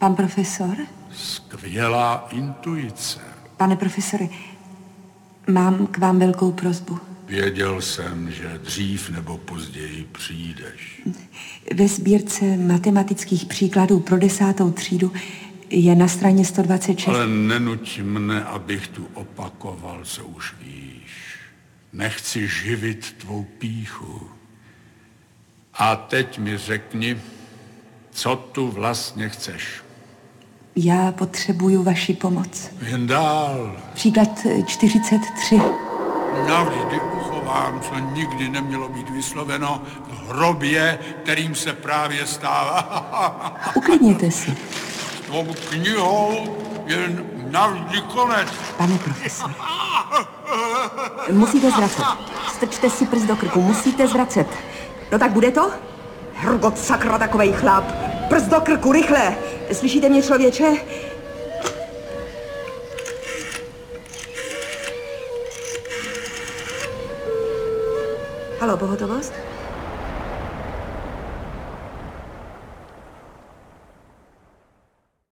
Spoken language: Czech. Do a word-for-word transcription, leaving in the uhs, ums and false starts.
Pan profesor? Skvělá intuice. Pane profesore, mám k vám velkou prosbu. Věděl jsem, že dřív nebo později přijdeš. Ve sbírce matematických příkladů pro desátou třídu je na straně sto dvacet šest. Ale nenuť mne, abych tu opakoval, co už víš. Nechci živit tvou pýchu. A teď mi řekni, co tu vlastně chceš. Já potřebuju vaši pomoc. Jen dál. Příklad čtyřicet tři. Navždy uchovám, co nikdy nemělo být vysloveno v hrobě, kterým se právě stává. Uklidněte se. S tvou knihou jen navždy konec. Pane profesore. Musíte zvracet. Strčte si prst do krku, musíte zvracet. No tak bude to? Hrgot sakra, takovej chlap. Prst do krku, rychle. Slyšíte mě, člověče? Haló, pohotovost?